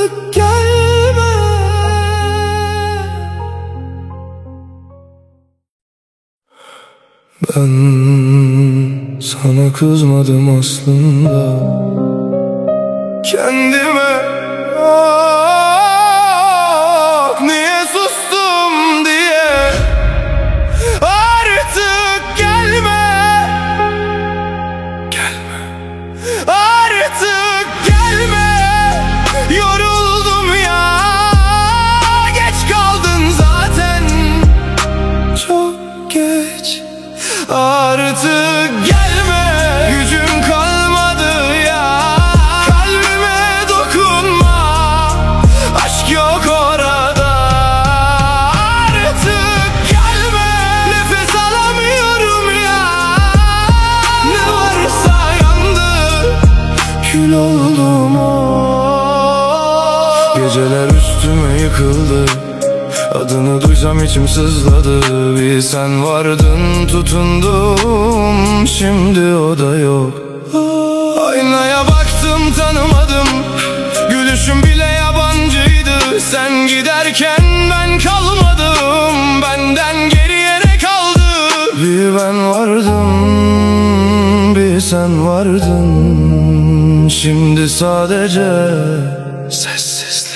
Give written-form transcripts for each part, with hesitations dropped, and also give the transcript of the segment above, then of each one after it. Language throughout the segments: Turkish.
Artık gelme. Ben sana kızmadım aslında, kendime niye sustum diye. Artık gelme, gelme. Artık gelme, yoruldum ya. Geç kaldın zaten, çok geç. Artık gelme, gücüm kalmadı ya. Kalbime dokunma, aşk yok orada. Artık gelme, nefes alamıyorum ya. Ne varsa yandı, kül oldum o. Geceler üstüme yıkıldı, adını duysam içim sızladı. Bir sen vardın, tutundum, şimdi o da yok. Aynaya baktım, tanımadım, gülüşüm bile yabancıydı. Sen giderken ben kalmadım, benden geriye ne kaldı? Bir ben vardım, bir sen vardın, şimdi sadece sessizlik.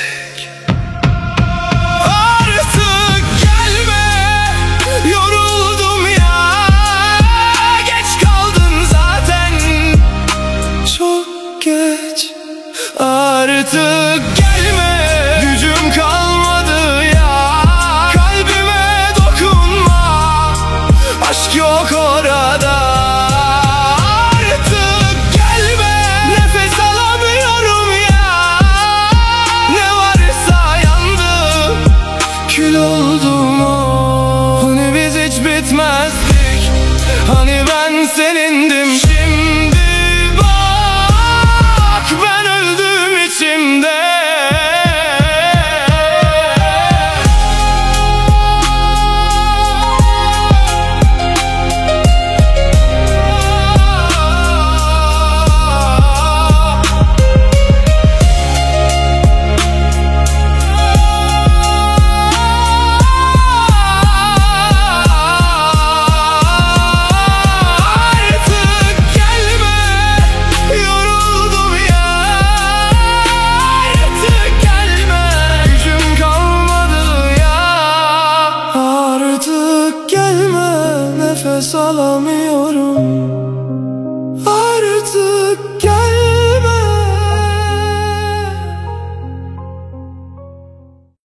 Artık